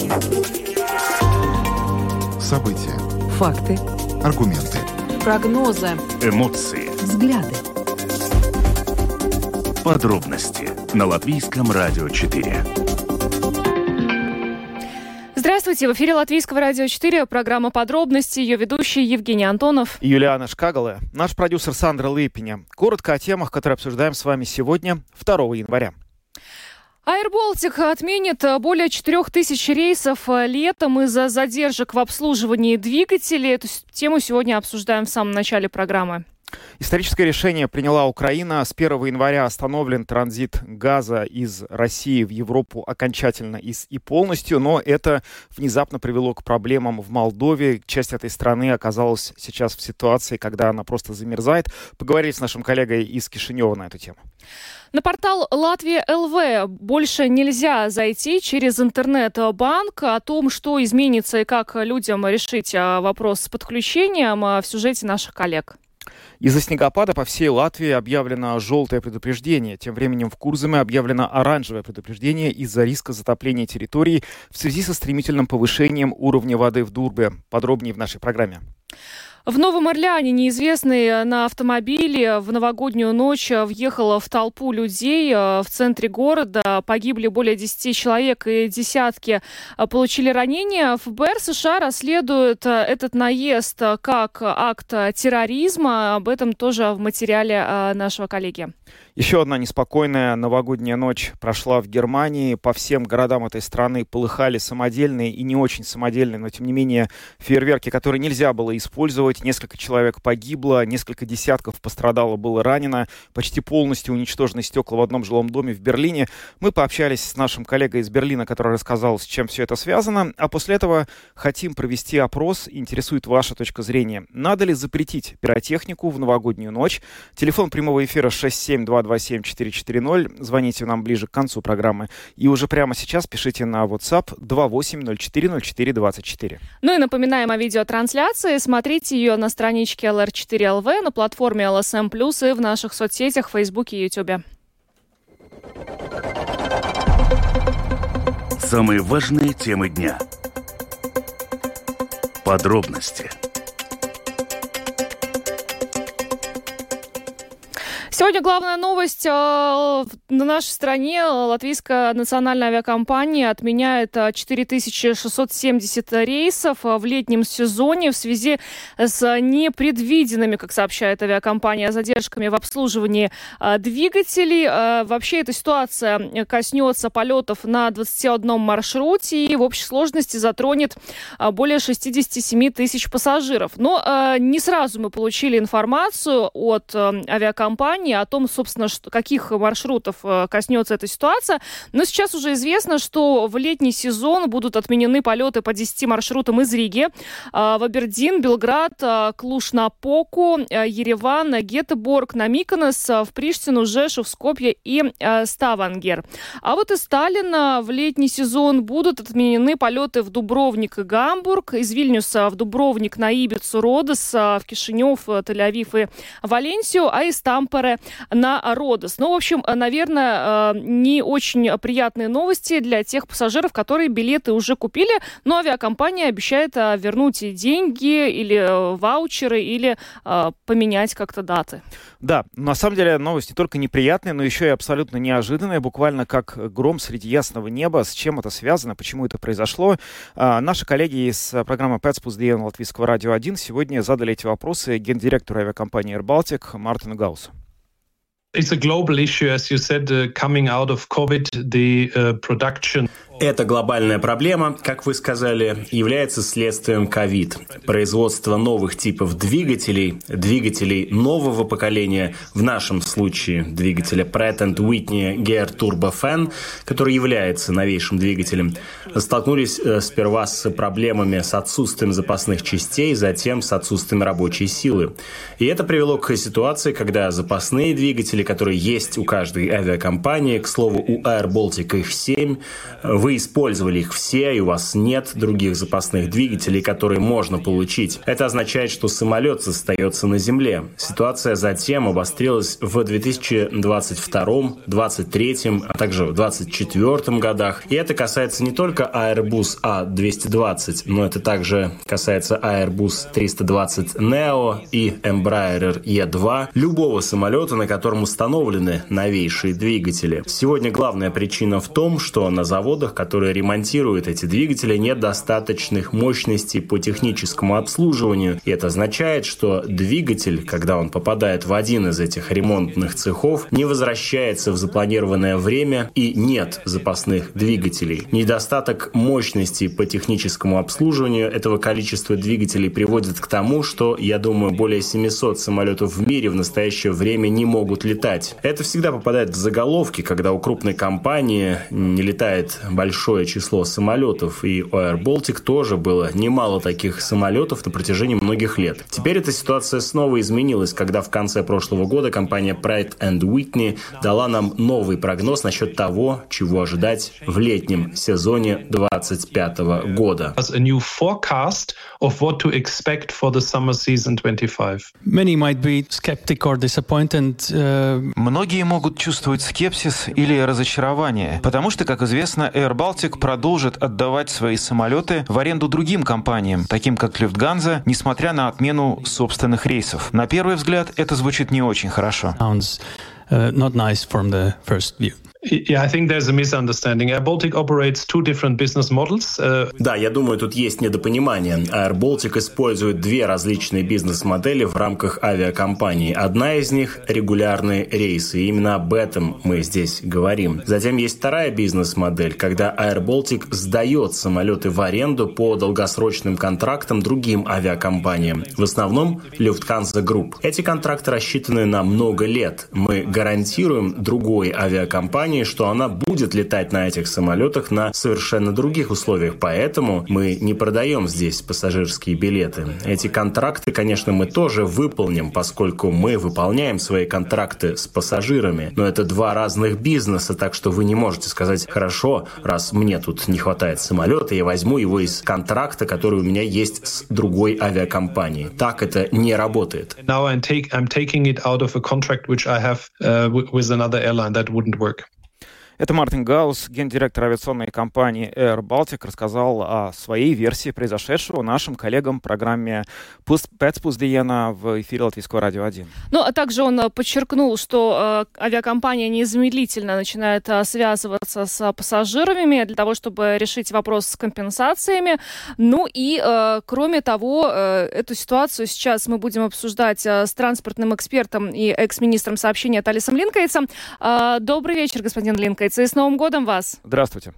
События. Факты. Аргументы. Прогнозы. Эмоции. Взгляды. Подробности на Латвийском радио 4. Здравствуйте, в эфире Латвийского радио 4, программа «Подробности», ее ведущий Евгений Антонов. И Юлиана Шкагала, наш продюсер Сандра Лыпиня. Коротко о темах, которые обсуждаем с вами сегодня, 2 января. Air Baltic отменит более 4000 рейсов летом из-за задержек в обслуживании двигателей. Эту тему сегодня обсуждаем в самом начале программы. Историческое решение приняла Украина. С 1 января остановлен транзит газа из России в Европу окончательно и полностью, но это внезапно привело к проблемам в Молдове. Часть этой страны оказалась сейчас в ситуации, когда она просто замерзает. Поговорили с нашим коллегой из Кишинева на эту тему. На портал Латвия ЛВ больше нельзя зайти через интернет-банк. О том, что изменится и как людям решить вопрос с подключением, в сюжете наших коллег. Из-за снегопада по всей Латвии объявлено желтое предупреждение. Тем временем в Курзаме объявлено оранжевое предупреждение из-за риска затопления территорий в связи со стремительным повышением уровня воды в Дурбе. Подробнее в нашей программе. В Новом Орлеане неизвестный на автомобиле в новогоднюю ночь въехал в толпу людей в центре города. Погибли более 10 человек и десятки получили ранения. ФБР США расследует этот наезд как акт терроризма. Об этом тоже в материале нашего коллеги. Еще одна неспокойная новогодняя ночь прошла в Германии. По всем городам этой страны полыхали самодельные и не очень самодельные, но тем не менее фейерверки, которые нельзя было использовать. Несколько человек погибло, несколько десятков пострадало, было ранено. Почти полностью уничтожены стекла в одном жилом доме в Берлине. Мы пообщались с нашим коллегой из Берлина, который рассказал, с чем все это связано. А после этого хотим провести опрос. Интересует ваша точка зрения. Надо ли запретить пиротехнику в новогоднюю ночь? Телефон прямого эфира 67227440. Звоните нам ближе к концу программы. И уже прямо сейчас пишите на WhatsApp 28040424. Ну и напоминаем о видеотрансляции. Смотрите ее на страничке LR4LV, на платформе LSM+, и в наших соцсетях, в Фейсбуке и Ютубе. Самые важные темы дня. Подробности. Сегодня главная новость. На нашей стране латвийская национальная авиакомпания отменяет 4670 рейсов в летнем сезоне в связи с непредвиденными, как сообщает авиакомпания, задержками в обслуживании двигателей. Вообще эта ситуация коснется полетов на 21 маршруте и в общей сложности затронет более 67 тысяч пассажиров. Но не сразу мы получили информацию от авиакомпании о том, собственно, каких маршрутов коснется эта ситуация. Но сейчас уже известно, что в летний сезон будут отменены полеты по 10 маршрутам из Риги в Абердин, Белград, Клуж-Напоку, Ереван, Гетеборг, на Миконос, в Приштину, Жешув, Скопье и Ставангер. А вот из Таллина в летний сезон будут отменены полеты в Дубровник и Гамбург, из Вильнюса в Дубровник, на Ибицу, Родос, в Кишинев, Тель-Авив и Валенсию, а из Тампере на Родос. Ну, в общем, наверное, не очень приятные новости для тех пассажиров, которые билеты уже купили, но авиакомпания обещает вернуть деньги или ваучеры, или поменять как-то даты. Да, на самом деле новость не только неприятная, но еще и абсолютно неожиданная, буквально как гром среди ясного неба. С чем это связано, почему это произошло? Наши коллеги из программы «Пēcpusdiena» Латвийского радио 1 сегодня задали эти вопросы гендиректору авиакомпании Air Baltic Мартину Гаусу. It's a global issue, as you said, coming out of COVID, the production. Эта глобальная проблема, как вы сказали, является следствием ковид. Производство новых типов двигателей нового поколения, в нашем случае двигателя Pratt & Whitney Geared Turbofan, который является новейшим двигателем, столкнулись сперва с проблемами с отсутствием запасных частей, затем с отсутствием рабочей силы. И это привело к ситуации, когда запасные двигатели, которые есть у каждой авиакомпании, к слову, у Air Baltic их 7, Вы использовали их все, и у вас нет других запасных двигателей, которые можно получить. Это означает, что самолет остается на земле. Ситуация затем обострилась в 2022, 2023, а также в 2024 годах. И это касается не только Airbus A220, но это также касается Airbus 320 Neo и Embraer E2, любого самолета, на котором установлены новейшие двигатели. Сегодня главная причина в том, что на заводах, которые ремонтируют эти двигатели, нет достаточных мощностей по техническому обслуживанию. И это означает, что двигатель, когда он попадает в один из этих ремонтных цехов, не возвращается в запланированное время и нет запасных двигателей. Недостаток мощности по техническому обслуживанию этого количества двигателей приводит к тому, что, я думаю, более 700 самолетов в мире в настоящее время не могут летать. Это всегда попадает в заголовки, когда у крупной компании не летает большое число самолетов, и у Air Baltic тоже было немало таких самолетов на протяжении многих лет. Теперь эта ситуация снова изменилась, когда в конце прошлого года компания Pratt & Whitney дала нам новый прогноз насчет того, чего ожидать в летнем сезоне 2025 года. Многие могут чувствовать скепсис или разочарование, потому что, как известно, Air Baltic продолжит отдавать свои самолеты в аренду другим компаниям, таким как Lufthansa, несмотря на отмену собственных рейсов. На первый взгляд, это звучит не очень хорошо. Yeah, I think there's a misunderstanding. Air Baltic operates two different business models. Да, я думаю, тут есть недопонимание. Air Baltic использует две различные бизнес-модели в рамках авиакомпании. Одна из них – регулярные рейсы. И именно об этом мы здесь говорим. Затем есть вторая бизнес-модель, когда Air Baltic сдает самолеты в аренду по долгосрочным контрактам другим авиакомпаниям. В основном Lufthansa Group. Эти контракты рассчитаны на много лет. Мы гарантируем другой авиакомпании, что она будет летать на этих самолетах на совершенно других условиях. Поэтому мы не продаем здесь пассажирские билеты. Эти контракты, конечно, мы тоже выполним, поскольку мы выполняем свои контракты с пассажирами. Но это два разных бизнеса, так что вы не можете сказать: хорошо, раз мне тут не хватает самолета, я возьму его из контракта, который у меня есть с другой авиакомпанией. Так это не работает. Now I'm taking it out of a contract which I have with another airline. That wouldn't work. Это Мартин Гаус, гендиректор авиационной компании Air Baltic, рассказал о своей версии произошедшего нашим коллегам в программе «Пецпуздиена» в эфире Латвийского радио 1. Ну, а также он подчеркнул, что авиакомпания незамедлительно начинает связываться с пассажирами для того, чтобы решить вопрос с компенсациями. Ну и, кроме того, эту ситуацию сейчас мы будем обсуждать с транспортным экспертом и экс-министром сообщения Талисом Линкейтсом. Добрый вечер, господин Линкейтс. И с Новым годом вас! Здравствуйте.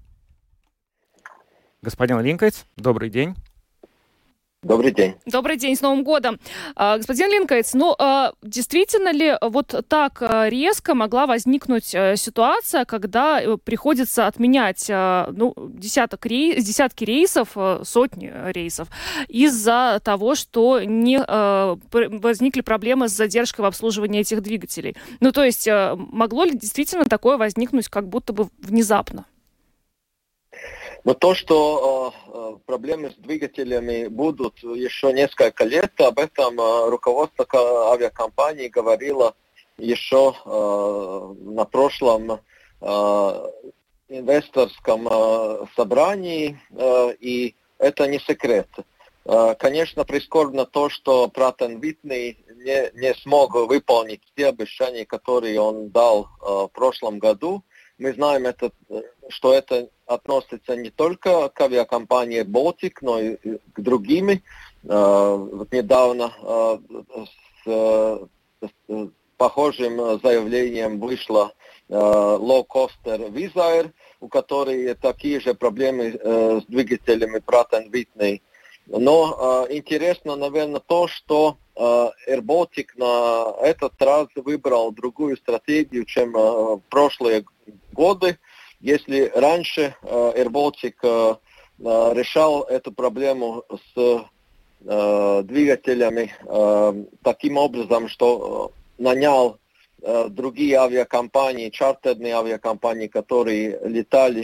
Господин Линкейтс, добрый день. Добрый день. Добрый день, с Новым годом. Господин Линкейтс, действительно ли вот так резко могла возникнуть ситуация, когда приходится отменять десятки рейсов, сотни рейсов, из-за того, что возникли проблемы с задержкой в обслуживании этих двигателей? Ну, то есть, могло ли действительно такое возникнуть как будто бы внезапно? Но то, что проблемы с двигателями будут еще несколько лет, об этом руководство авиакомпании говорило еще на прошлом инвесторском собрании, и это не секрет. Конечно, прискорбно то, что Pratt & Whitney не смог выполнить те обещания, которые он дал в прошлом году. Мы знаем, что это относится не только к авиакомпании Baltic, но и к другим. Недавно с похожим заявлением вышла лоукостер Wizz Air, у которой такие же проблемы с двигателями Pratt & Whitney. Но интересно, наверное, то, что Air Baltic на этот раз выбрал другую стратегию, чем в прошлые годы. Если раньше Air Baltic решал эту проблему с двигателями таким образом, что нанял другие авиакомпании, чартерные авиакомпании, которые летали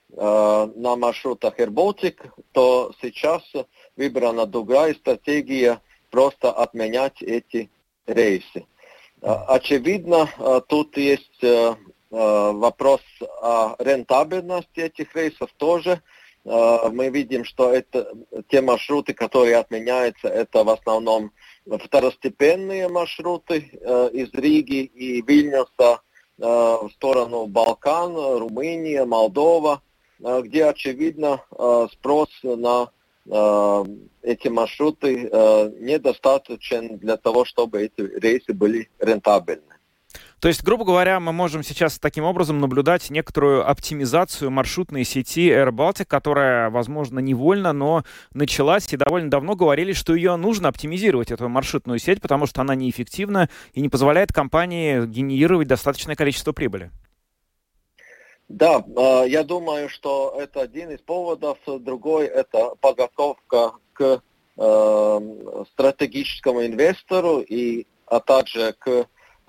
на маршрутах Air Baltic, то сейчас выбрана другая стратегия просто отменять эти рейсы. Очевидно, тут есть вопрос о рентабельности этих рейсов тоже. Мы видим, что это те маршруты, которые отменяются, это в основном второстепенные маршруты из Риги и Вильнюса в сторону Балкан, Румыния, Молдова, где, очевидно, спрос на эти маршруты недостаточен для того, чтобы эти рейсы были рентабельны. То есть, грубо говоря, мы можем сейчас таким образом наблюдать некоторую оптимизацию маршрутной сети Air Baltic, которая, возможно, невольно, но началась, и довольно давно говорили, что ее нужно оптимизировать, эту маршрутную сеть, потому что она неэффективна и не позволяет компании генерировать достаточное количество прибыли. Да, я думаю, что это один из поводов. Другой – это подготовка к стратегическому инвестору, а также к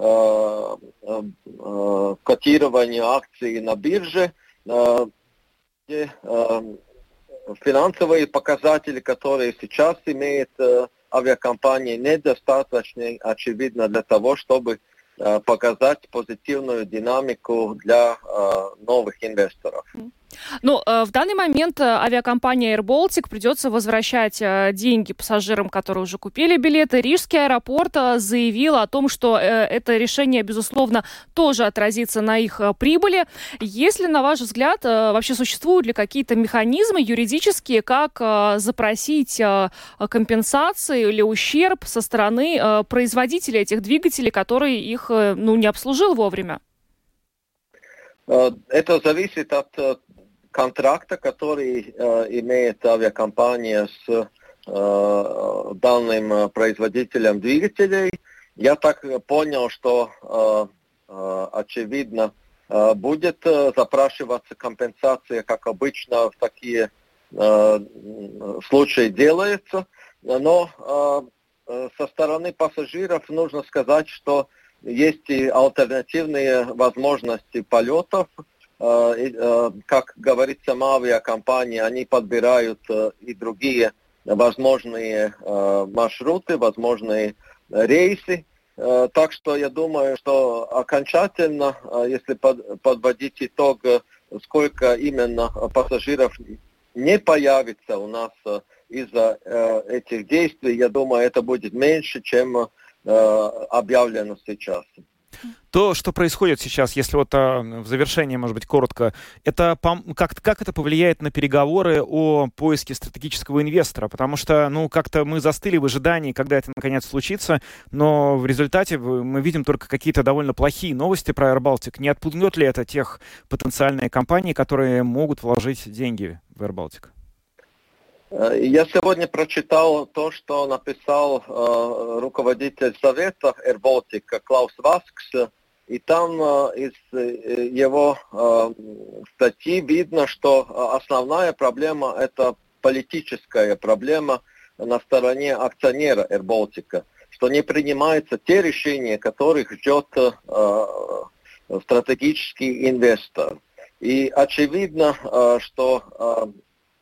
котированию акций на бирже, где финансовые показатели, которые сейчас имеет авиакомпания, недостаточно очевидно для того, чтобы показать позитивную динамику для новых инвесторов. Ну, в данный момент авиакомпания Air Baltic придется возвращать деньги пассажирам, которые уже купили билеты. Рижский аэропорт заявил о том, что это решение, безусловно, тоже отразится на их прибыли. Если, на ваш взгляд, вообще существуют ли какие-то механизмы юридические, как запросить компенсацию или ущерб со стороны производителя этих двигателей, который их не обслужил вовремя? Это зависит от контракта, который имеет авиакомпания с данным производителем двигателей. Я так понял, что очевидно будет запрашиваться компенсация, как обычно в такие случаи делается. Но со стороны пассажиров нужно сказать, что есть и альтернативные возможности полетов. Как говорит сама авиакомпания, они подбирают и другие возможные маршруты, возможные рейсы. Так что я думаю, что окончательно, если подводить итог, сколько именно пассажиров не появится у нас из-за этих действий, я думаю, это будет меньше, чем объявлено сейчас. То, что происходит сейчас, если вот в завершение, может быть, коротко, это как это повлияет на переговоры о поиске стратегического инвестора? Потому что, как-то мы застыли в ожидании, когда это наконец случится, но в результате мы видим только какие-то довольно плохие новости про Air Baltic. Не отпугнет ли это тех потенциальные компании, которые могут вложить деньги в Air Baltic? Я сегодня прочитал то, что написал руководитель совета Air Baltic Клаус Васкс, и там из его статьи видно, что основная проблема – это политическая проблема на стороне акционера Air Baltic, что не принимаются те решения, которых ждет стратегический инвестор. И очевидно, что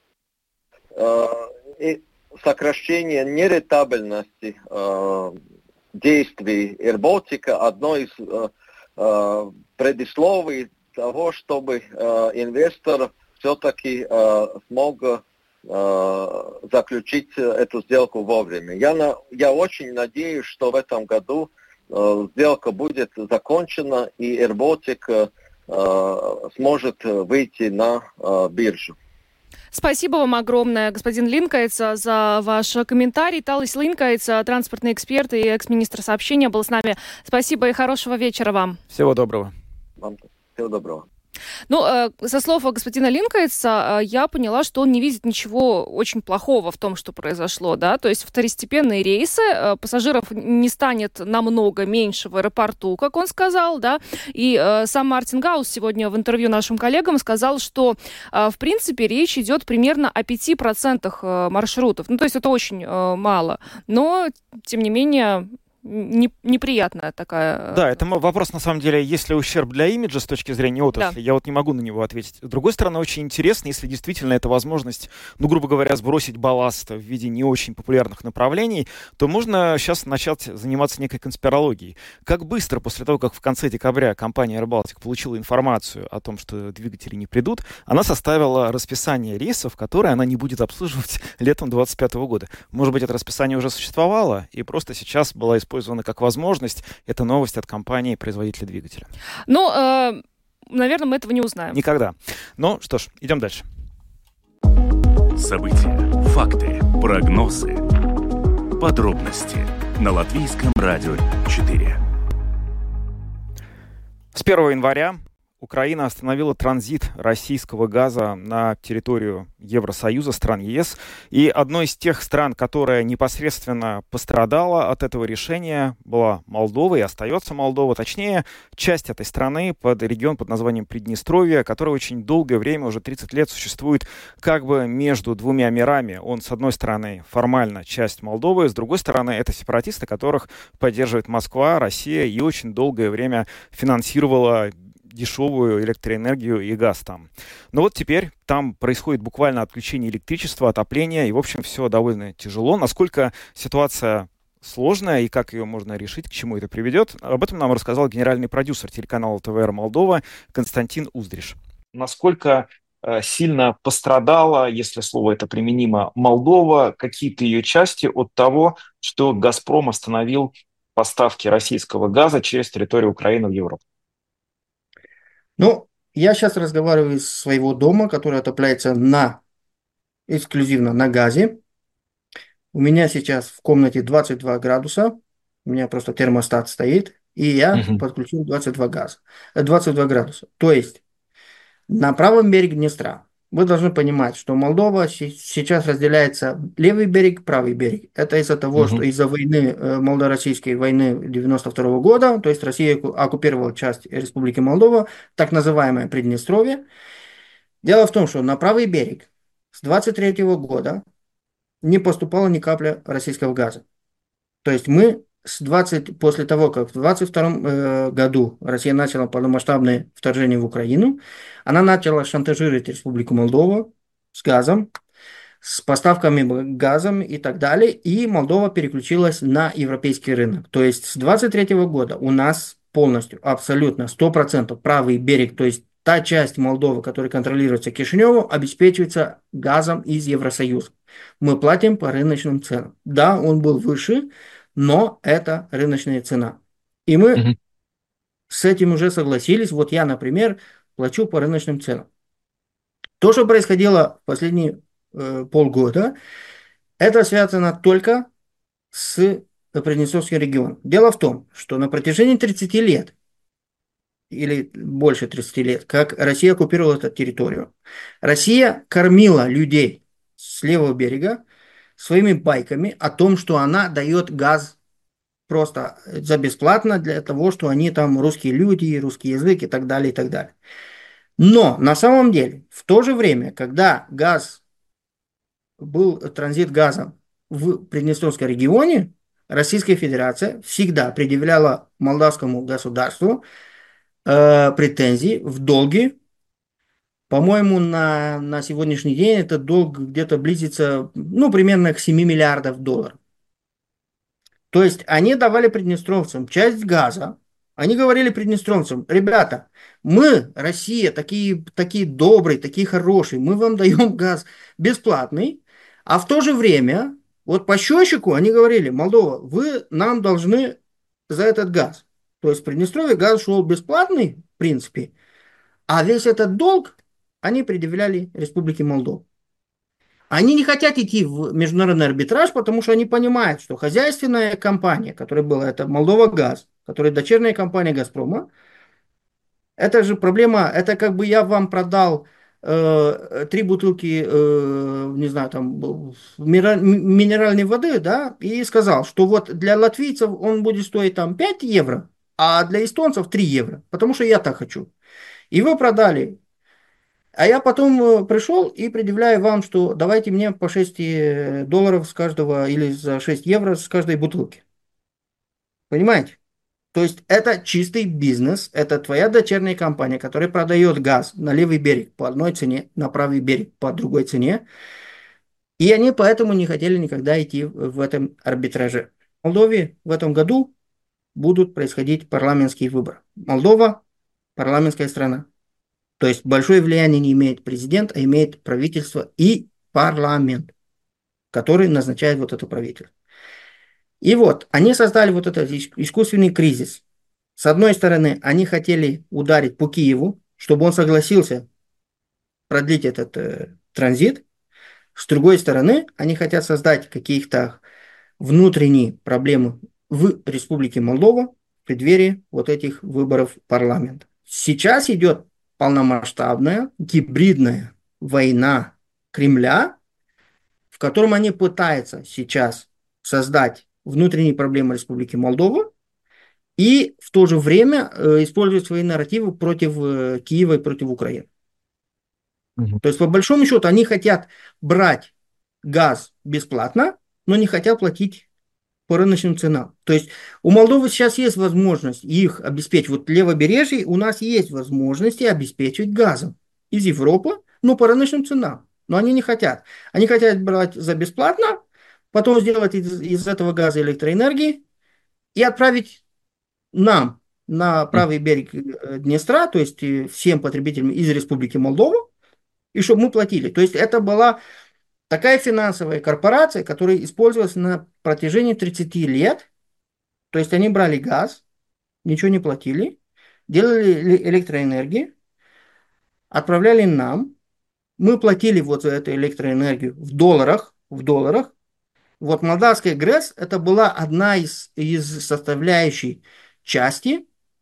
сокращение нерентабельности действий Air Baltic одно из предисловий того, чтобы инвестор все-таки смог заключить эту сделку вовремя. Я очень надеюсь, что в этом году сделка будет закончена и Air Baltic сможет выйти на биржу. Спасибо вам огромное, господин Линкайц, за ваш комментарий. Талис Линкайц, транспортный эксперт и экс-министр сообщения, был с нами. Спасибо и хорошего вечера вам. Всего доброго. Вам всего доброго. Со слов господина Линкайца, я поняла, что он не видит ничего очень плохого в том, что произошло, да, то есть второстепенные рейсы, пассажиров не станет намного меньше в аэропорту, как он сказал, да, и сам Мартин Гаус сегодня в интервью нашим коллегам сказал, что, в принципе, речь идет примерно о 5% маршрутов, то есть это очень мало, но, тем не менее, неприятная такая. Да, это вопрос, на самом деле, есть ли ущерб для имиджа с точки зрения отрасли, Да. я вот не могу на него ответить. С другой стороны, очень интересно, если действительно это возможность, ну, грубо говоря, сбросить балласт в виде не очень популярных направлений, то можно сейчас начать заниматься некой конспирологией. Как быстро после того, как в конце декабря компания AirBaltic получила информацию о том, что двигатели не придут, она составила расписание рейсов, которые она не будет обслуживать летом 2025 года. Может быть, это расписание уже существовало, и просто сейчас была использована как возможность. Это новость от компании-производителя двигателя. Ну, наверное, мы этого не узнаем. Никогда. Ну, что ж, идем дальше. События, факты, прогнозы, подробности на Латвийском радио 4. С 1 января Украина остановила транзит российского газа на территорию Евросоюза, стран ЕС. И одной из тех стран, которая непосредственно пострадала от этого решения, была Молдова и остается Молдова. Точнее, часть этой страны, регион под названием Приднестровье, который очень долгое время, уже 30 лет, существует как бы между двумя мирами. Он, с одной стороны, формально часть Молдовы, с другой стороны, это сепаратисты, которых поддерживает Москва, Россия, и очень долгое время финансировала дешевую электроэнергию и газ там. Но вот теперь там происходит буквально отключение электричества, отопления, и, в общем, все довольно тяжело. Насколько ситуация сложная и как ее можно решить, к чему это приведет, об этом нам рассказал генеральный продюсер телеканала ТВР Молдова Константин Уздриш. Насколько сильно пострадала, если слово это применимо, Молдова, какие-то ее части от того, что «Газпром» остановил поставки российского газа через территорию Украины в Европу? Ну, я сейчас разговариваю из своего дома, который отопляется эксклюзивно на газе. У меня сейчас в комнате 22 градуса. У меня просто термостат стоит. И я подключил 22 градуса. То есть на правом береге Днестра. Вы должны понимать, что Молдова сейчас разделяется левый берег, правый берег. Это из-за того, что из-за войны, молдо-российской войны 92 года, то есть Россия оккупировала часть Республики Молдова, так называемое Приднестровье. Дело в том, что на правый берег с 23 года не поступало ни капли российского газа. То есть мы после того, как в 22 году Россия начала полномасштабное вторжение в Украину, она начала шантажировать Республику Молдова с газом, с поставками газом и так далее, и Молдова переключилась на европейский рынок. То есть с 23 года у нас полностью, абсолютно, 100% правый берег, то есть та часть Молдовы, которая контролируется Кишиневым, обеспечивается газом из Евросоюза. Мы платим по рыночным ценам. Да, он был выше, но это рыночная цена. И мы с этим уже согласились. Вот я, например, плачу по рыночным ценам. То, что происходило в последние полгода, это связано только с Приднестровским регионом. Дело в том, что на протяжении 30 лет, или больше 30 лет, как Россия оккупировала эту территорию, Россия кормила людей с левого берега своими байками о том, что она дает газ просто за бесплатно для того, что они там русские люди, русский язык и так далее, и так далее. Но на самом деле, в то же время, когда был транзит газа в Приднестровском регионе, Российская Федерация всегда предъявляла молдавскому государству претензии в долге. По-моему, на сегодняшний день этот долг где-то близится, примерно к 7 миллиардов долларов. То есть они давали приднестровцам часть газа. Они говорили приднестровцам: ребята, мы, Россия, такие добрые, такие хорошие, мы вам даем газ бесплатный, а в то же время, вот по счетчику они говорили: Молдова, вы нам должны за этот газ. То есть в Приднестровье газ шел бесплатный, в принципе, а весь этот долг они предъявляли Республике Молдова. Они не хотят идти в международный арбитраж, потому что они понимают, что хозяйственная компания, которая была, это Молдова Газ, которая дочерняя компания Газпрома, это же проблема, это как бы я вам продал 3 бутылки, не знаю, там, минеральной воды, да, и сказал, что вот для латвийцев он будет стоить там 5 евро, а для эстонцев 3 евро, потому что я так хочу. И вы продали. А я потом пришел и предъявляю вам, что давайте мне по 6 долларов с каждого или за 6 евро с каждой бутылки. Понимаете? То есть это чистый бизнес, это твоя дочерняя компания, которая продает газ на левый берег по одной цене, на правый берег по другой цене. И они поэтому не хотели никогда идти в этом арбитраже. В Молдове в этом году будут происходить парламентские выборы. Молдова – парламентская страна. То есть большое влияние не имеет президент, а имеет правительство и парламент, который назначает вот это правительство. И вот, они создали вот этот искусственный кризис. С одной стороны, они хотели ударить по Киеву, чтобы он согласился продлить этот транзит. С другой стороны, они хотят создать каких-то внутренние проблемы в Республике Молдова в преддверии вот этих выборов парламента. Сейчас идет полномасштабная гибридная война Кремля, в котором они пытаются сейчас создать внутренние проблемы Республики Молдова и в то же время использовать свои нарративы против Киева и против Украины. То есть, по большому счету, они хотят брать газ бесплатно, но не хотят платить по рыночным ценам. То есть, у Молдовы сейчас есть возможность их обеспечить. Вот левобережье у нас есть возможности обеспечивать газом из Европы, но по рыночным ценам. Но они не хотят. Они хотят брать за бесплатно, потом сделать из этого газа электроэнергии и отправить нам на правый берег Днестра, то есть всем потребителям из Республики Молдова, и чтобы мы платили. То есть это была такая финансовая корпорация, которая использовалась на протяжении 30 лет. То есть они брали газ, ничего не платили, делали электроэнергию, отправляли нам. Мы платили вот за эту электроэнергию в долларах. Вот молдавская ГРЭС это была одна из составляющих части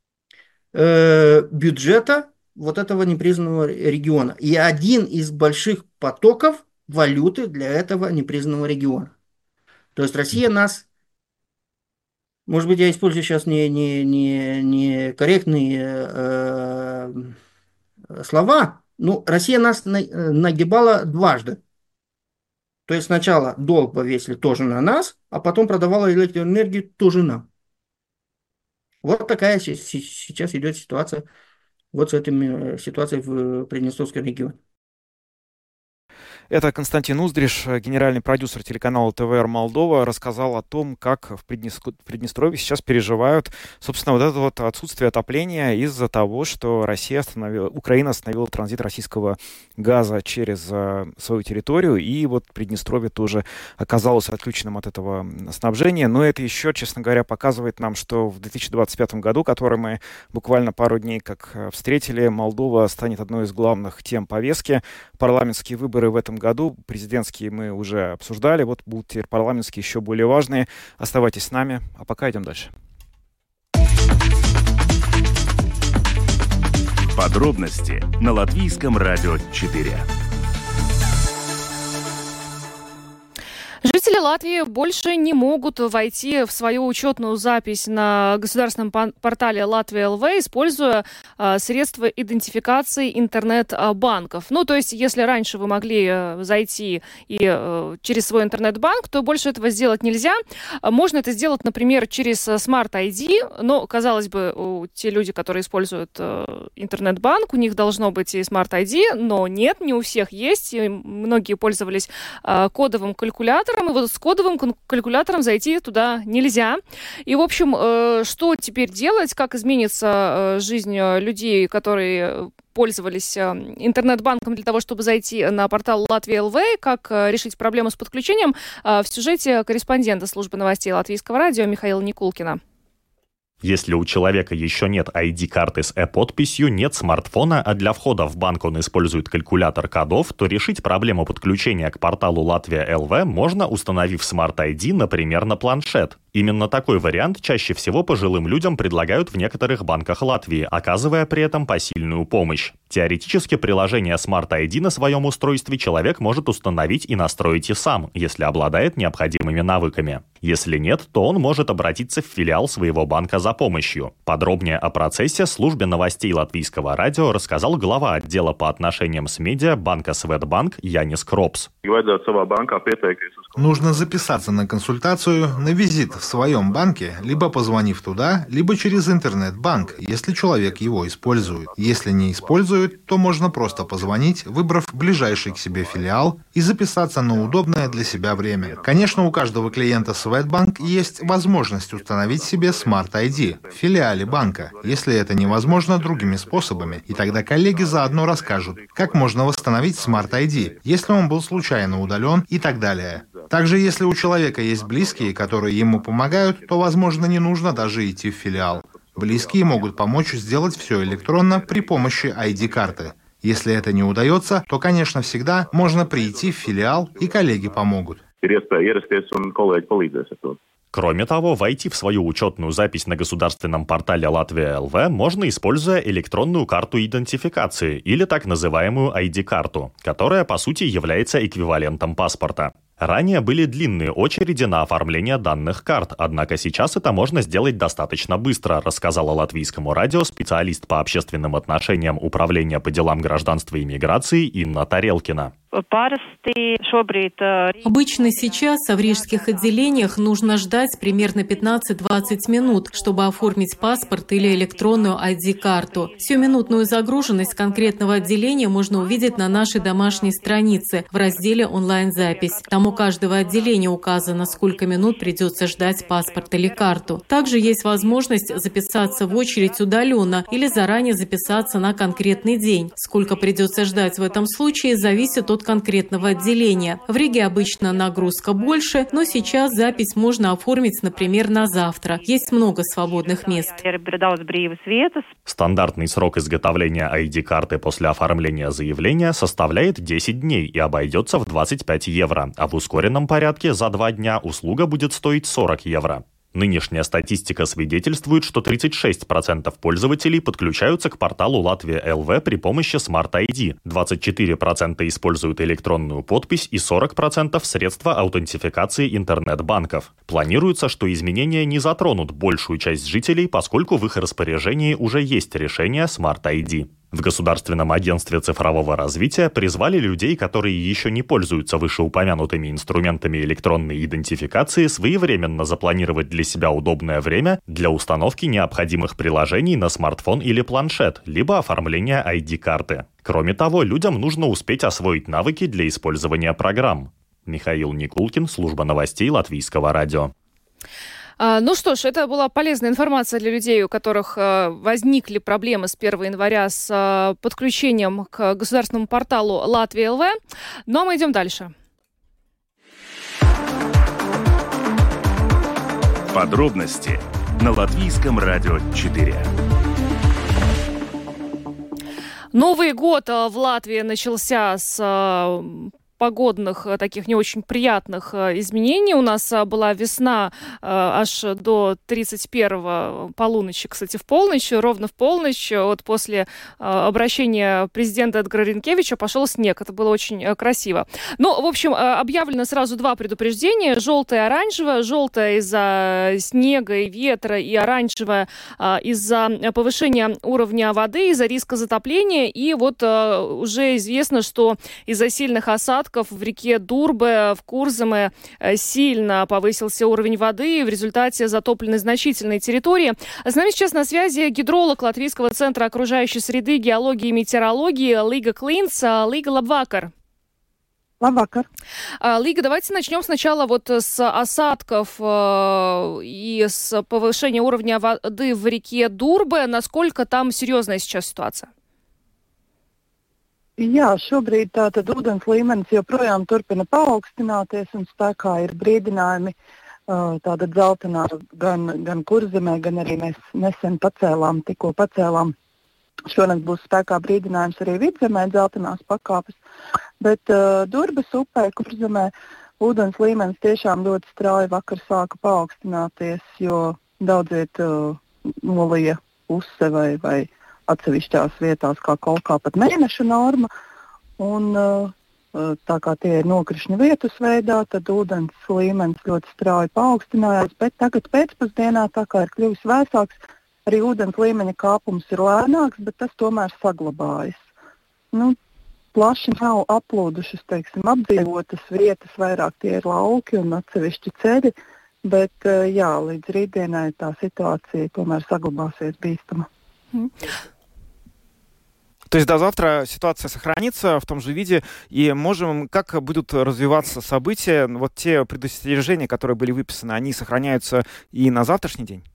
бюджета вот этого непризнанного региона. И один из больших потоков валюты для этого непризнанного региона. То есть Россия нас, может быть, я использую сейчас не корректные слова, но Россия нас нагибала дважды. То есть сначала долг повесили тоже на нас, а потом продавала электроэнергию тоже нам. Вот такая сейчас идет ситуация, вот с этой ситуацией в Приднестровском регионе. Это Константин Уздриш, генеральный продюсер телеканала ТВР Молдова, рассказал о том, как в Приднестровье сейчас переживают, собственно, вот это вот отсутствие отопления из-за того, что Украина остановила транзит российского газа через свою территорию, и вот Приднестровье тоже оказалось отключенным от этого снабжения. Но это еще, честно говоря, показывает нам, что в 2025 году, который мы буквально пару дней как встретили, Молдова станет одной из главных тем повестки. Парламентские выборы в этом году, президентские мы уже обсуждали, вот будут теперь парламентские еще более важные. Оставайтесь с нами, а пока идем дальше. Подробности на Латвийском радио 4. Жители Латвии больше не могут войти в свою учетную запись на государственном портале Латвия ЛВ, используя средства идентификации интернет-банков. Ну, то есть, если раньше вы могли зайти и через свой интернет-банк, то больше этого сделать нельзя. Можно это сделать, например, через Smart ID, но, казалось бы, те люди, которые используют интернет-банк, у них должно быть и Smart ID, но нет, не у всех есть. И многие пользовались кодовым калькулятором, и вот с кодовым калькулятором зайти туда нельзя. И, в общем, что теперь делать, как изменится жизнь людей, которые пользовались интернет-банком для того, чтобы зайти на портал Латвия ЛВ, как решить проблему с подключением, в сюжете корреспондента службы новостей Латвийского радио Михаила Никулкина. Если у человека еще нет ID-карты с e-подписью, нет смартфона, а для входа в банк он использует калькулятор кодов, то решить проблему подключения к порталу Латвия ЛВ можно, установив Smart ID, например, на планшет. Именно такой вариант чаще всего пожилым людям предлагают в некоторых банках Латвии, оказывая при этом посильную помощь. Теоретически приложение Smart ID на своем устройстве человек может установить и настроить и сам, если обладает необходимыми навыками. Если нет, то он может обратиться в филиал своего банка за помощью. Подробнее о процессе службе новостей Латвийского радио рассказал глава отдела по отношениям с медиа банка Светбанк Янис Кропс. Нужно записаться на консультацию, на визит в своем банке, либо позвонив туда, либо через интернет-банк, если человек его использует. Если не использует, то можно просто позвонить, выбрав ближайший к себе филиал и записаться на удобное для себя время. Конечно, у каждого клиента Swedbank есть возможность установить себе Smart ID в филиале банка, если это невозможно другими способами. И тогда коллеги заодно расскажут, как можно восстановить Smart ID, если он был случайно удален и так далее. Также, если у человека есть близкие, которые ему помогают, то, возможно, не нужно даже идти в филиал. Близкие могут помочь сделать все электронно при помощи ID-карты. Если это не удается, то, конечно, всегда можно прийти в филиал, и коллеги помогут. Кроме того, войти в свою учетную запись на государственном портале Латвия ЛВ можно, используя электронную карту идентификации или так называемую ID-карту, которая, по сути, является эквивалентом паспорта. Ранее были длинные очереди на оформление данных карт, однако сейчас это можно сделать достаточно быстро, рассказала Латвийскому радио специалист по общественным отношениям Управления по делам гражданства и миграции Инна Тарелкина. Обычно сейчас в рижских отделениях нужно ждать примерно 15-20 минут, чтобы оформить паспорт или электронную ID-карту. Сиюминутную загруженность конкретного отделения можно увидеть на нашей домашней странице в разделе «Онлайн-запись». Там у каждого отделения указано, сколько минут придется ждать паспорт или карту. Также есть возможность записаться в очередь удаленно или заранее записаться на конкретный день. Сколько придется ждать в этом случае, зависит от конкретного отделения. В Риге обычно нагрузка больше, но сейчас запись можно оформить, например, на завтра. Есть много свободных мест. Стандартный срок изготовления ID-карты после оформления заявления составляет 10 дней и обойдется в 25 евро, а в ускоренном порядке за 2 дня услуга будет стоить 40 евро. Нынешняя статистика свидетельствует, что 36% пользователей подключаются к порталу Латвия ЛВ при помощи Smart ID, 24% используют электронную подпись и 40% средства аутентификации интернет-банков. Планируется, что изменения не затронут большую часть жителей, поскольку в их распоряжении уже есть решение Smart ID. В Государственном агентстве цифрового развития призвали людей, которые еще не пользуются вышеупомянутыми инструментами электронной идентификации, своевременно запланировать для себя удобное время для установки необходимых приложений на смартфон или планшет, либо оформления ID-карты. Кроме того, людям нужно успеть освоить навыки для использования программ. Михаил Никулкин, служба новостей Латвийского радио. Ну что ж, это была полезная информация для людей, у которых возникли проблемы с 1 января с подключением к государственному порталу Латвия ЛВ. Ну а мы идем дальше. Подробности на Латвийском радио 4. Новый год в Латвии начался с погодных, таких не очень приятных изменений. У нас была весна аж до 31-го полуночи, кстати, в полночь, ровно в полночь. Вот после обращения президента Эдгара Ринкевича пошел снег. Это было очень красиво. Ну, в общем, объявлено сразу 2 предупреждения. Желтое и оранжевое. Желтое из-за снега и ветра, и оранжевое из-за повышения уровня воды, из-за риска затопления. И вот уже известно, что из-за сильных осадков в реке Дурбе, в Курзаме сильно повысился уровень воды, и в результате затоплены значительные территории. С нами сейчас на связи гидролог Латвийского центра окружающей среды, геологии и метеорологии Лига Клинц. Лига, лабвакар. Лабвакар. Лига, давайте начнем сначала вот с осадков и с повышения уровня воды в реке Дурбе. Насколько там серьезная сейчас ситуация? Jā, šobrīd tātad ūdens līmenis joprojām turpina paaugstināties un spēkā ir brīdinājumi tātad dzeltenā gan Kurzemē, gan arī mēs nesen tikko pacēlām. Šonakt būs spēkā brīdinājums arī Vidzemē dzeltenās pakāpes, bet Durbes upē, Kurzemē ūdens līmenis tiešām ļoti strauji vakar sāka paaugstināties, jo daudziet nolija puse vai atsevišķās vietās kā kaut kā pat mēneša norma, un tā kā tie ir nokrišņu vietas veidā, tad ūdens līmenis ļoti strauji paaugstinājās, bet tagad pēcpusdienā, tā kā ir kļuvis vēsāks, arī ūdens līmeņa kāpums ir lēnāks, bet tas tomēr saglabājas. Nu, plaši nav aplūdušas, teiksim, apdzīvotas vietas, vairāk tie ir lauki un atsevišķi ceļi, Bet, jā, līdz rītdienai tā situācija tomēr saglabāsies bīstama. То есть до завтра ситуация сохранится в том же виде, и как будут развиваться события, вот те предостережения, которые были выписаны, они сохраняются и на завтрашний день?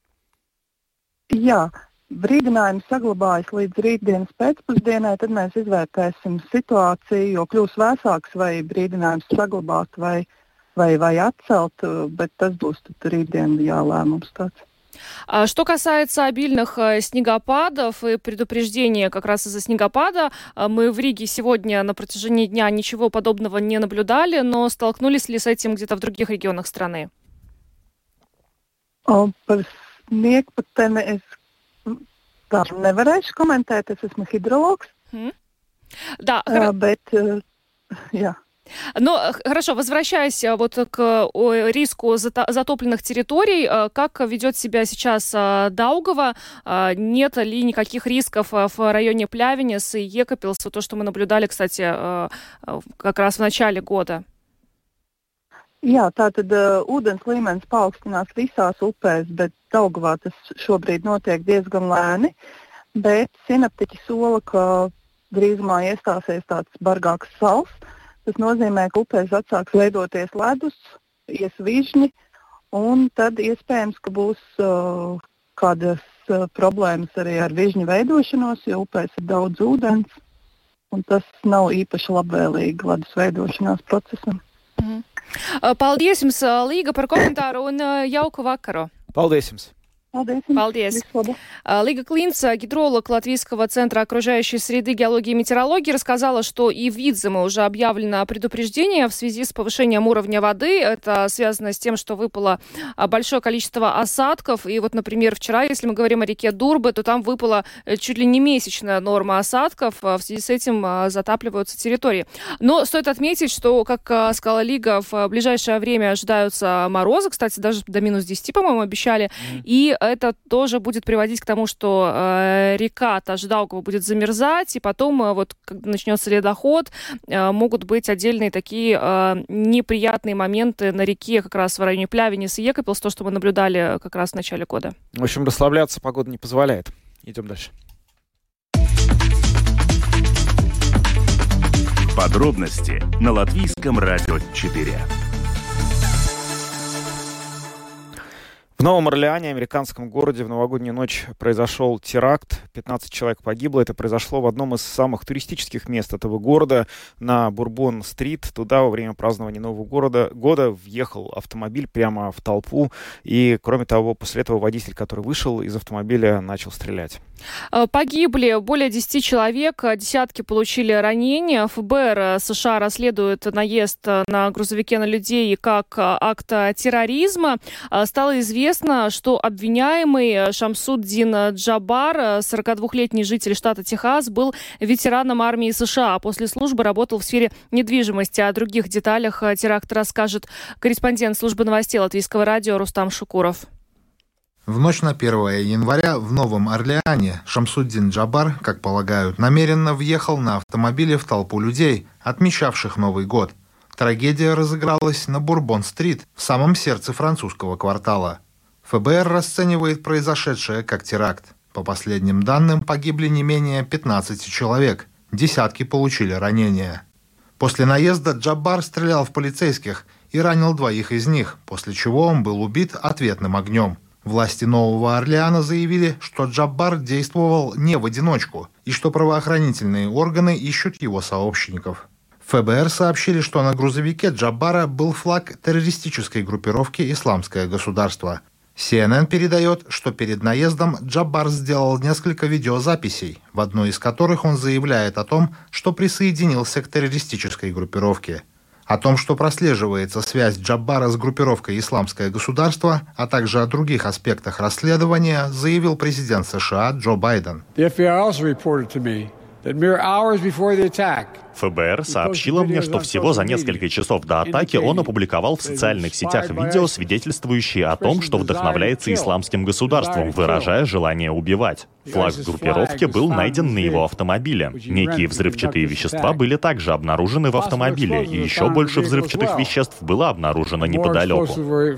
Jā, brīdinājums saglabājas līdz rītdienas pēcpusdienai, tad mēs izvērtēsim situāciju, jo kļūs vēsāks, vai brīdinājums saglabāt vai atcelt, bet tas būs рītdien лēmums tāds. Что касается обильных снегопадов и предупреждения как раз из-за снегопада, мы в Риге сегодня на протяжении дня ничего подобного не наблюдали, но столкнулись ли с этим где-то в других регионах страны? Par sniegputeni es nevarēšu komentēt, es esmu hidrologs. Да, bet, jā. Ну, хорошо, возвращаясь вот к риску затопленных территорий, как ведет себя сейчас Даугава? Нет ли никаких рисков в районе Pļavņas и Jēkabpils, то, что мы наблюдали, кстати, как раз в начале года? Jā, tātad ūdens līmenis paaugstinās visās upēs, bet Daugavā tas šobrīd notiek diezgan lēni, bet sinaptiķi sola, ka drīzumā iestāsies tāds bargāks sals. Tas nozīmē, ka upēs atsāks veidoties ledus, ies vižņi, un tad iespējams, ka būs kādas problēmas arī ar vižņu veidošanos, jo upēs ir daudz ūdens, un tas nav īpaši labvēlīgi ledus veidošanās procesam. Paldies jums, Līga, par komentāru un jauku vakaru. Paldies jums. Paldies. Лига Клинц, гидролог Латвийского центра окружающей среды, геологии и метеорологии, рассказала, что и в Видземе уже объявлено предупреждение в связи с повышением уровня воды. Это связано с тем, что выпало большое количество осадков. И вот, например, вчера, если мы говорим о реке Дурбе, то там выпала чуть ли не месячная норма осадков. В связи с этим затапливаются территории. Но стоит отметить, что, как сказала Лига, в ближайшее время ожидаются морозы. Кстати, даже до минус 10, по-моему, обещали. И это тоже будет приводить к тому, что река Даугава будет замерзать, и потом, вот, когда начнется ледоход, могут быть отдельные такие неприятные моменты на реке, как раз в районе Pļavņas и Jēkabpils, то, что мы наблюдали как раз в начале года. В общем, расслабляться погода не позволяет. Идем дальше. Подробности на Латвийском радио 4. В Новом Орлеане, американском городе, в новогоднюю ночь произошел теракт. 15 человек погибло. Это произошло в одном из самых туристических мест этого города, на Бурбон-стрит. Туда во время празднования Нового года въехал автомобиль прямо в толпу. И, кроме того, после этого водитель, который вышел из автомобиля, начал стрелять. Погибли более 10 человек, десятки получили ранения. ФБР США расследует наезд на грузовике на людей как акт терроризма. Стало известно, что обвиняемый Шамсуддин Джабар, 42-летний житель штата Техас, был ветераном армии США. После службы работал в сфере недвижимости. О других деталях теракта расскажет корреспондент службы новостей Латвийского радио Рустам Шукуров. В ночь на 1 января в Новом Орлеане Шамсуддин Джабар, как полагают, намеренно въехал на автомобиле в толпу людей, отмечавших Новый год. Трагедия разыгралась на Бурбон-стрит, в самом сердце французского квартала. ФБР расценивает произошедшее как теракт. По последним данным, погибли не менее 15 человек, десятки получили ранения. После наезда Джабар стрелял в полицейских и ранил 2 из них, после чего он был убит ответным огнем. Власти Нового Орлеана заявили, что Джабар действовал не в одиночку и что правоохранительные органы ищут его сообщников. ФБР сообщили, что на грузовике Джабара был флаг террористической группировки «Исламское государство». CNN передает, что перед наездом Джабар сделал несколько видеозаписей, в одной из которых он заявляет о том, что присоединился к террористической группировке. О том, что прослеживается связь Джабара с группировкой «Исламское государство», а также о других аспектах расследования, заявил президент США Джо Байден. ФБР сообщило мне, что всего за несколько часов до атаки он опубликовал в социальных сетях видео, свидетельствующие о том, что вдохновляется исламским государством, выражая желание убивать. Флаг группировки был найден на его автомобиле. Некие взрывчатые вещества были также обнаружены в автомобиле, и еще больше взрывчатых веществ было обнаружено неподалеку.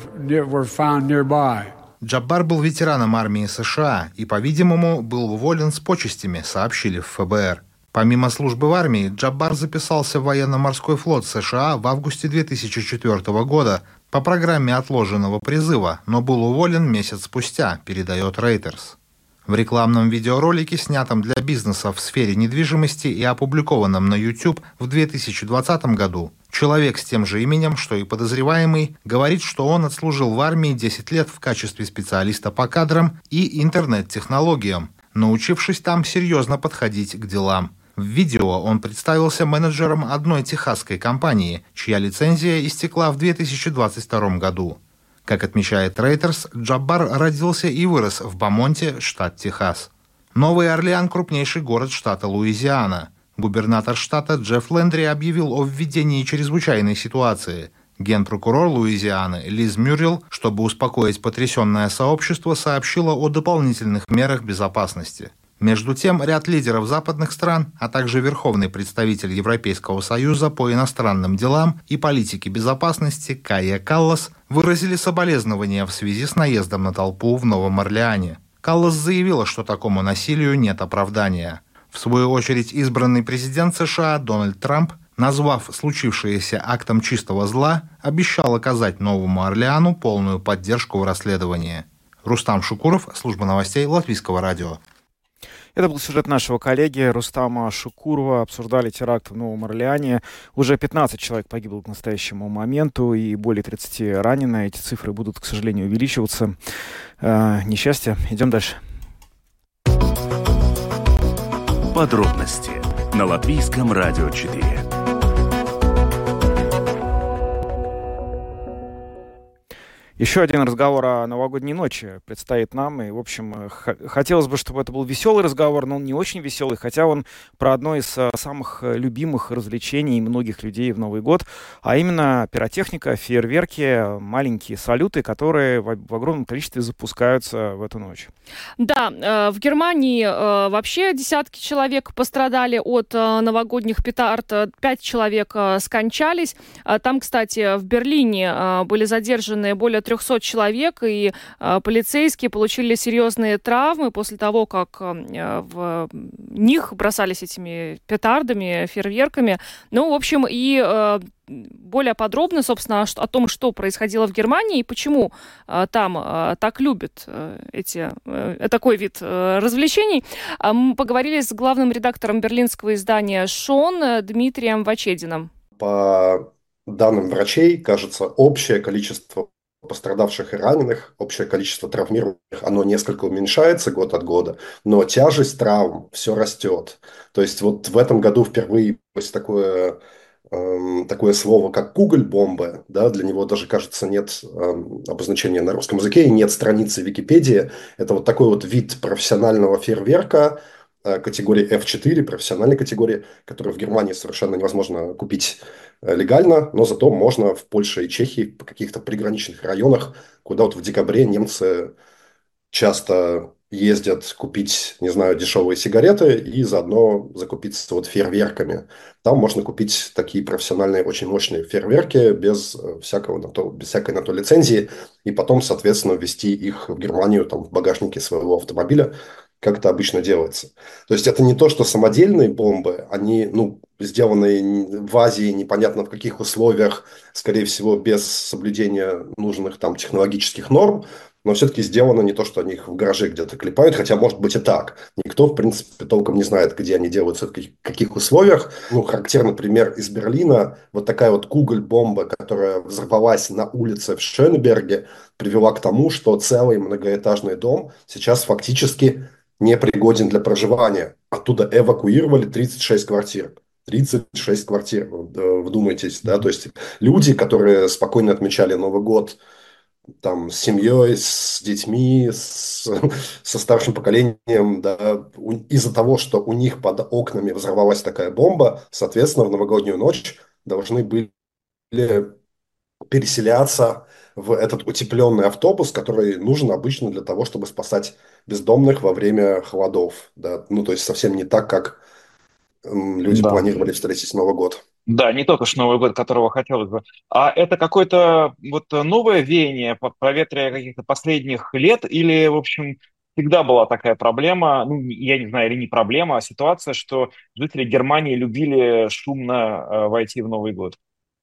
Джаббар был ветераном армии США и, по-видимому, был уволен с почестями, сообщили в ФБР. Помимо службы в армии, Джаббар записался в военно-морской флот США в августе 2004 года по программе отложенного призыва, но был уволен месяц спустя, передает Reuters. В рекламном видеоролике, снятом для бизнеса в сфере недвижимости и опубликованном на YouTube в 2020 году, человек с тем же именем, что и подозреваемый, говорит, что он отслужил в армии 10 лет в качестве специалиста по кадрам и интернет-технологиям, научившись там серьезно подходить к делам. В видео он представился менеджером одной техасской компании, чья лицензия истекла в 2022 году. Как отмечает Reuters, Джаббар родился и вырос в Бамонте, штат Техас. Новый Орлеан – крупнейший город штата Луизиана. Губернатор штата Джефф Лендри объявил о введении чрезвычайной ситуации. Генпрокурор Луизианы Лиз Мюррелл, чтобы успокоить потрясенное сообщество, сообщила о дополнительных мерах безопасности. Между тем, ряд лидеров западных стран, а также верховный представитель Европейского союза по иностранным делам и политике безопасности Кайя Каллас выразили соболезнования в связи с наездом на толпу в Новом Орлеане. Каллас заявила, что такому насилию нет оправдания. В свою очередь, избранный президент США Дональд Трамп, назвав случившееся актом чистого зла, обещал оказать Новому Орлеану полную поддержку в расследовании. Рустам Шукуров, служба новостей Латвийского радио. Это был сюжет нашего коллеги Рустама Шукурова. Обсуждали теракт в Новом Орлеане. Уже 15 человек погибло к настоящему моменту и более 30 ранено. Эти цифры будут, к сожалению, увеличиваться. Несчастье. Идем дальше. Подробности на Латвийском радио 4. Еще один разговор о новогодней ночи предстоит нам. И, в общем, хотелось бы, чтобы это был веселый разговор, но он не очень веселый, хотя он про одно из самых любимых развлечений многих людей в Новый год, а именно пиротехника, фейерверки, маленькие салюты, которые в огромном количестве запускаются в эту ночь. Да, в Германии вообще десятки человек пострадали от новогодних петард, 5 человек скончались. Там, кстати, в Берлине были задержаны более 300 человек, и полицейские получили серьезные травмы после того, как в них бросались этими петардами, фейерверками. Ну, в общем, и более подробно, собственно, о том, что происходило в Германии и почему там так любят такой вид развлечений, мы поговорили с главным редактором берлинского издания «Шон» Дмитрием Вачединым. По данным врачей, кажется, общее количество пострадавших и раненых, общее количество травмированных, оно несколько уменьшается год от года, но тяжесть травм все растет. То есть вот в этом году впервые есть такое слово, как «кугельбомбе», да, для него даже, кажется, нет обозначения на русском языке и нет страницы в Википедии. Это вот такой вот вид профессионального фейерверка, категории F4, профессиональной категории, которую в Германии совершенно невозможно купить легально, но зато можно в Польше и Чехии, в каких-то приграничных районах, куда вот в декабре немцы часто ездят купить, не знаю, дешевые сигареты и заодно закупиться вот фейерверками. Там можно купить такие профессиональные, очень мощные фейерверки без всякой на то лицензии, и потом, соответственно, ввезти их в Германию там, в багажнике своего автомобиля, как это обычно делается. То есть это не то, что самодельные бомбы, они сделаны в Азии, непонятно в каких условиях, скорее всего, без соблюдения нужных там технологических норм, но все-таки сделано не то, что они их в гараже где-то клепают, хотя может быть и так. Никто, в принципе, толком не знает, где они делаются, в каких условиях. Характерный пример из Берлина. Вот такая вот кугельбомба, которая взорвалась на улице в Шönberge, привела к тому, что целый многоэтажный дом сейчас фактически непригоден для проживания. Оттуда эвакуировали 36 квартир. 36 квартир, вдумайтесь, да, то есть люди, которые спокойно отмечали Новый год там, с семьей, с детьми, со старшим поколением, да, из-за того, что у них под окнами взорвалась такая бомба, соответственно, в новогоднюю ночь должны были переселяться в этот утепленный автобус, который нужен обычно для того, чтобы спасать бездомных во время холодов. Да? Ну, то есть совсем не так, как люди Да. планировали встретить Новый год. Да, не тот уж Новый год, которого хотелось бы. А это какое-то вот новое веяние, проветрие каких-то последних лет, или, в общем, всегда была такая проблема, ну, я не знаю, или не проблема, а ситуация, что жители Германии любили шумно войти в Новый год?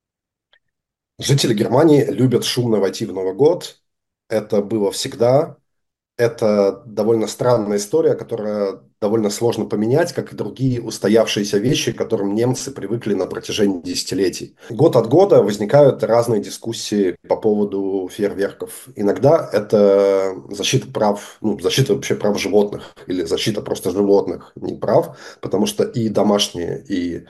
Жители Германии любят шумно войти в Новый год. Это было всегда. Это довольно странная история, которая довольно сложно поменять, как и другие устоявшиеся вещи, к которым немцы привыкли на протяжении десятилетий. Год от года возникают разные дискуссии по поводу фейерверков. Иногда это защита прав, ну, защита вообще прав животных или защита просто животных, не прав, потому что и домашние, и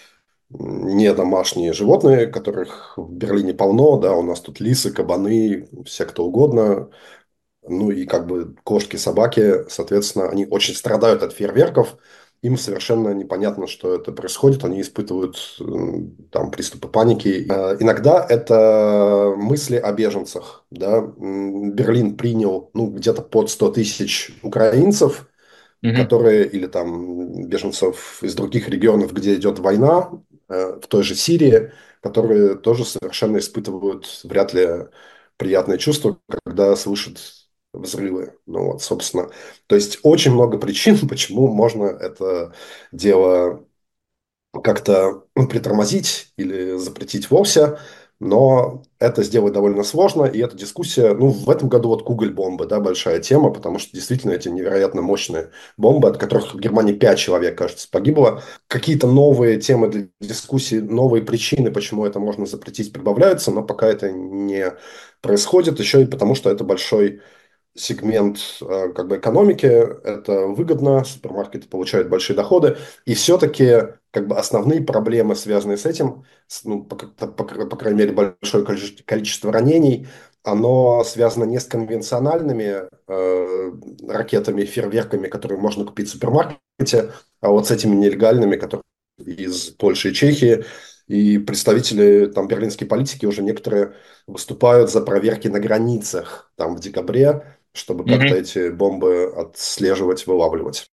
не домашние животные, которых в Берлине полно, да, у нас тут лисы, кабаны, все кто угодно. Ну и как бы кошки, собаки, соответственно, они очень страдают от фейерверков. Им совершенно непонятно, что это происходит. Они испытывают там приступы паники. Иногда это мысли о беженцах. Да? Берлин принял где-то под 100 тысяч украинцев, которые, или там беженцев из других регионов, где идет война, в той же Сирии, которые тоже совершенно испытывают вряд ли приятные чувства, когда слышат взрывы. Ну вот, собственно. То есть очень много причин, почему можно это дело как-то притормозить или запретить вовсе, но это сделать довольно сложно, и эта дискуссия, ну, в этом году вот Кугельбомбы, да, большая тема, потому что действительно эти невероятно мощные бомбы, от которых в Германии 5 человек, кажется, погибло. Какие-то новые темы для дискуссии, новые причины, почему это можно запретить, прибавляются, но пока это не происходит, еще и потому, что это большой сегмент как бы экономики, это выгодно, супермаркеты получают большие доходы, и все-таки как бы основные проблемы, связанные с этим, ну, по крайней мере, большое количество ранений, оно связано не с конвенциональными ракетами, фейерверками, которые можно купить в супермаркете, а вот с этими нелегальными, которые из Польши и Чехии. И представители там берлинской политики уже некоторые выступают за проверки на границах там в декабре, чтобы как-то эти бомбы отслеживать, вылавливать.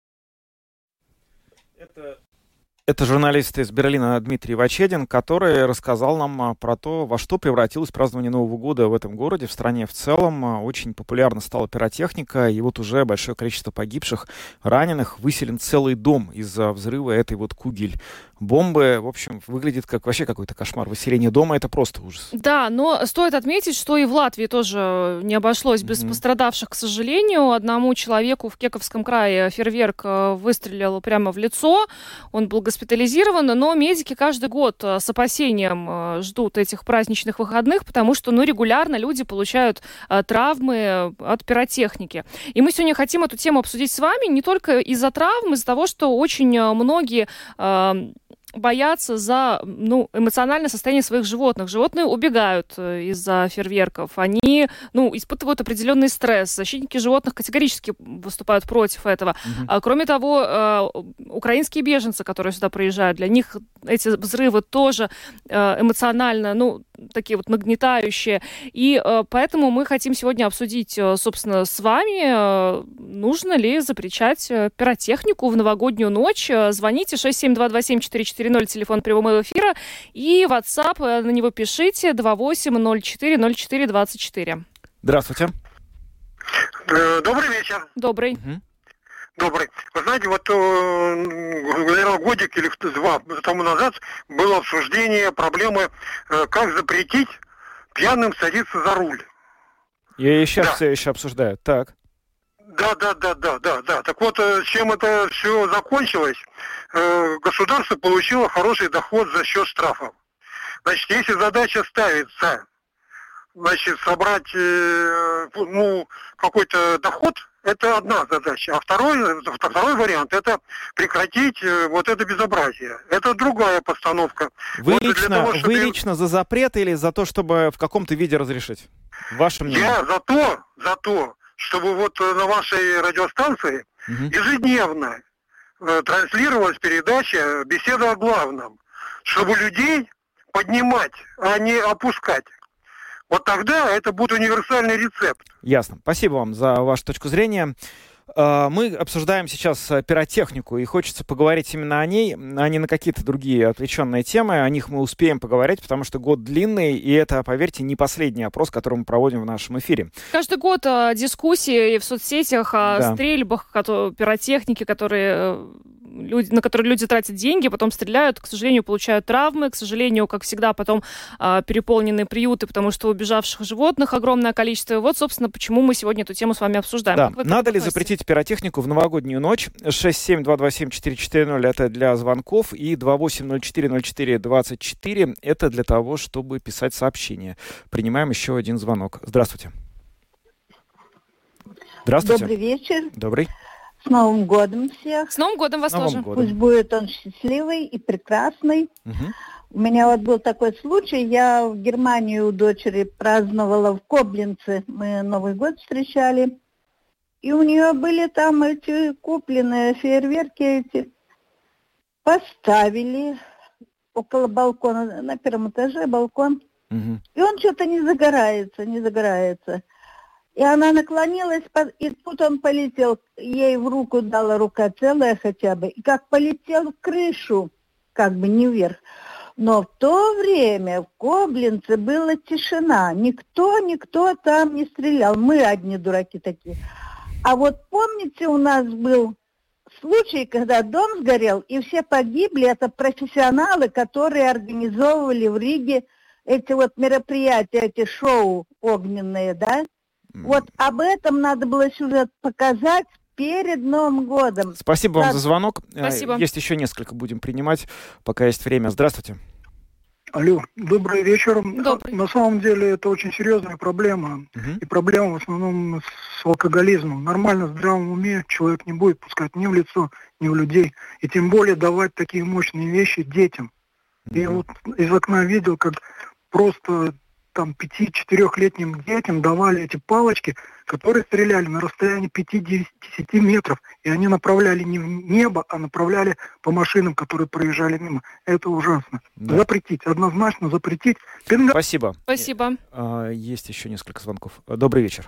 Это журналист из Берлина Дмитрий Вачедин, который рассказал нам про то, во что превратилось празднование Нового года в этом городе, в стране в целом. Очень популярна стала пиротехника, и вот уже большое количество погибших, раненых, выселен целый дом из-за взрыва этой вот Кугель-бомбы. В общем, выглядит как вообще какой-то кошмар. Выселение дома — это просто ужас. Да, но стоит отметить, что и в Латвии тоже не обошлось без пострадавших, к сожалению. Одному человеку в Кековском крае фейерверк выстрелил прямо в лицо. Он был госпитализирован, но медики каждый год с опасением ждут этих праздничных выходных, потому что, регулярно люди получают травмы от пиротехники. И мы сегодня хотим эту тему обсудить с вами не только из-за травм, из-за того, что очень многие боятся за эмоциональное состояние своих животных. Животные убегают из-за фейерверков. Они испытывают определенный стресс. Защитники животных категорически выступают против этого. Кроме того, украинские беженцы, которые сюда приезжают, для них эти взрывы тоже эмоционально, такие вот нагнетающие. И поэтому мы хотим сегодня обсудить, собственно, с вами, нужно ли запрещать пиротехнику в новогоднюю ночь. Звоните 672274440, телефон прямого эфира, и WhatsApp, на него пишите 28040424. Здравствуйте. Добрый вечер. Добрый. Добрый. Вы знаете, вот, наверное, годик или два тому назад было обсуждение проблемы, как запретить пьяным садиться за руль. И сейчас все еще обсуждают. Так. Да. Так вот, чем это все закончилось, государство получило хороший доход за счет штрафов. Значит, если задача ставится, собрать, какой-то доход Это одна задача. А второй вариант – это прекратить вот это безобразие. Это другая постановка. Вы лично за запрет или за то, чтобы в каком-то виде разрешить? Ваше мнение? Я за то, чтобы вот на вашей радиостанции ежедневно транслировалась передача «Беседа о главном», чтобы людей поднимать, а не опускать. Вот тогда это будет универсальный рецепт. Ясно. Спасибо вам за вашу точку зрения. Мы обсуждаем сейчас пиротехнику, и хочется поговорить именно о ней, а не на какие-то другие отвлеченные темы. О них мы успеем поговорить, потому что год длинный, и это, поверьте, не последний опрос, который мы проводим в нашем эфире. Каждый год дискуссии в соцсетях о стрельбах, пиротехнике, на которые люди тратят деньги, потом стреляют, к сожалению, получают травмы, к сожалению, как всегда, потом переполнены приюты, потому что убежавших животных огромное количество. И вот, собственно, почему мы сегодня эту тему с вами обсуждаем. Да. Надо ли запретить пиротехнику в новогоднюю ночь? 672227-440 это для звонков, и 28040424 это для того, чтобы писать сообщения. Принимаем еще один звонок. Здравствуйте. Здравствуйте. Добрый вечер. Добрый. С Новым годом всех. С Новым годом вас тоже. Пусть будет он счастливый и прекрасный. У меня вот был такой случай. Я в Германии у дочери праздновала в Коблинце. Мы Новый год встречали. И у нее были там эти купленные фейерверки эти. Поставили около балкона, на первом этаже балкон. И он что-то не загорается. И она наклонилась, и тут он полетел, ей в руку дала, рука целая хотя бы, и как полетел в крышу, как бы не вверх. Но в то время в Коблинце была тишина, никто там не стрелял, мы одни дураки такие. А вот помните, у нас был случай, когда дом сгорел, и все погибли, это профессионалы, которые организовывали в Риге эти вот мероприятия, эти шоу огненные, да? Вот об этом надо было сюжет показать перед Новым годом. Спасибо вам за звонок. Спасибо. Есть еще несколько, будем принимать, пока есть время. Здравствуйте. Алло, добрый вечер. Добрый. На самом деле это очень серьезная проблема. И проблема в основном с алкоголизмом. Нормально, в здравом уме человек не будет пускать ни в лицо, ни в людей. И тем более давать такие мощные вещи детям. Я вот из окна видел, как просто там 5-4-летним детям давали эти палочки, которые стреляли на расстоянии 5-10 метров. И они направляли не в небо, а направляли по машинам, которые проезжали мимо. Это ужасно. Да. Запретить, однозначно запретить. Спасибо. Спасибо. Есть еще несколько звонков. Добрый вечер.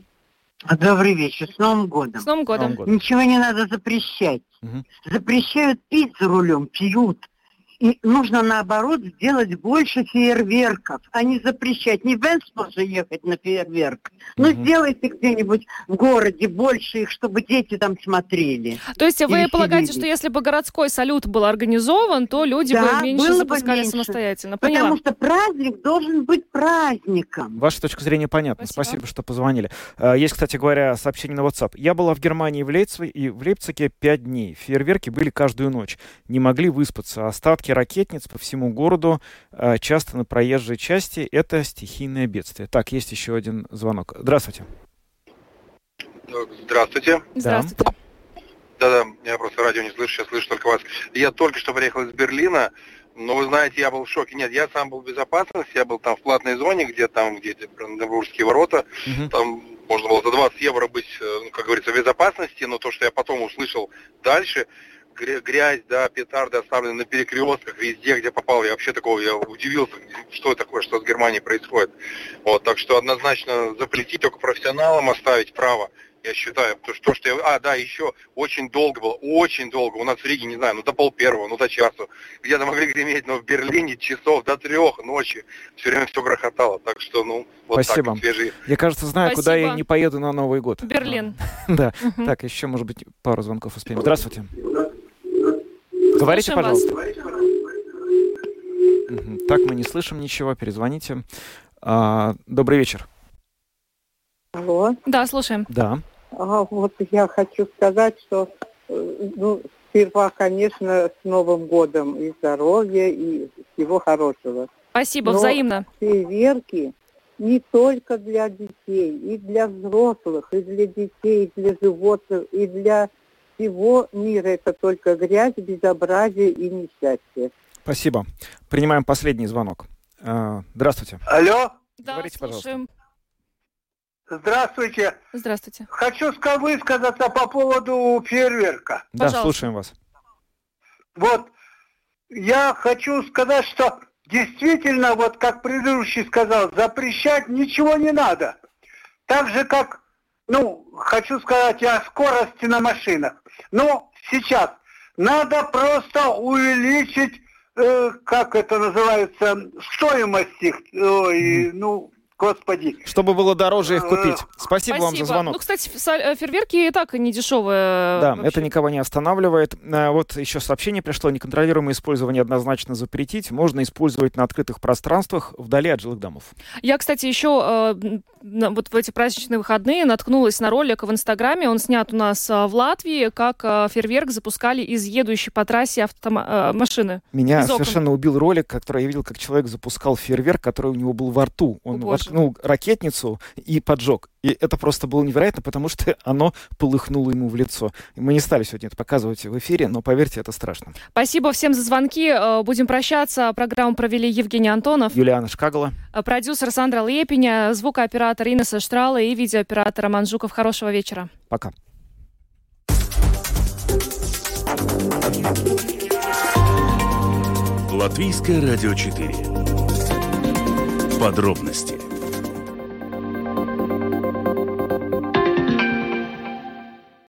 Добрый вечер. С Новым годом. С Новым годом. Ничего не надо запрещать. Запрещают пить за рулем, пьют. И нужно, наоборот, сделать больше фейерверков, а не запрещать. Не в Венспилс же ехать на фейерверк. Но сделайте где-нибудь в городе больше их, чтобы дети там смотрели. То есть вы полагаете, что если бы городской салют был организован, то люди бы меньше запускали самостоятельно? Потому что праздник должен быть праздником. Ваша точка зрения понятна. Спасибо, что позвонили. Есть, кстати говоря, сообщение на WhatsApp. Я была в Германии в Лейпциге 5 дней. Фейерверки были каждую ночь. Не могли выспаться. Остатки ракетниц по всему городу, часто на проезжей части. Это стихийное бедствие. Так, есть еще один звонок. Здравствуйте. Здравствуйте. Здравствуйте. Да, я просто радио не слышу, сейчас слышу только вас. Я только что приехал из Берлина, но вы знаете, я был в шоке. Нет, я сам был в безопасности, я был там в платной зоне, где Бранденбургские ворота, там можно было за 20 евро быть, как говорится, в безопасности, но то, что я потом услышал дальше, грязь, да, петарды оставлены на перекрестках, везде, где попал. Я вообще я удивился, что такое, что с Германией происходит. Вот, так что однозначно запретить, только профессионалам оставить право, я считаю. То, что еще очень долго было, очень долго. У нас в Риге, не знаю, до 12:30, до часу. Где-то могли греметь, но в Берлине часов до 3 ночи. Все время все грохотало. Так что, вот спасибо. Так, свежие. Я, кажется, знаю, куда я не поеду на Новый год. Берлин. Да. Так, еще, может быть, пару звонков успеем. Здравствуйте. Говорите, пожалуйста. Так, мы не слышим ничего, перезвоните. Добрый вечер. Алло. Да, слушаем. Да. Вот я хочу сказать, что сперва, конечно, с Новым годом и здоровья, и всего хорошего. Спасибо, взаимно. Фейерверки не только для детей, и для взрослых, и для детей, и для животных, и для всего мира. Это только грязь, безобразие и несчастье. Спасибо. Принимаем последний звонок. Здравствуйте. Алло? Да, говорите, слушаем. Здравствуйте. Здравствуйте. Хочу высказаться по поводу фейерверка. Да, пожалуйста. Слушаем вас. Вот, я хочу сказать, что действительно, вот как предыдущий сказал, запрещать ничего не надо. Так же, как, хочу сказать о скорости на машинах. Но сейчас надо просто увеличить, как это называется, стоимость их, господи. Чтобы было дороже их купить. Спасибо вам за звонок. Кстати, фейерверки и так не дешевые. Да, вообще. Это никого не останавливает. Вот еще сообщение пришло. Неконтролируемое использование однозначно запретить. Можно использовать на открытых пространствах вдали от жилых домов. Я, кстати, еще вот в эти праздничные выходные наткнулась на ролик в Инстаграме. Он снят у нас в Латвии, как фейерверк запускали из едущей по трассе машины. Меня совершенно убил ролик, который я видел, как человек запускал фейерверк, который у него был во рту. Он воткнул ракетницу и поджег. И это просто было невероятно, потому что оно полыхнуло ему в лицо. Мы не стали сегодня это показывать в эфире, но поверьте, это страшно. Спасибо всем за звонки. Будем прощаться. Программу провели Евгений Антонов, Юлиана Шкагала, продюсер Сандра Лепиня, звукооператор Инесса Штрала и видеооператор Роман Жуков. Хорошего вечера. Пока. Латвийское радио 4. Подробности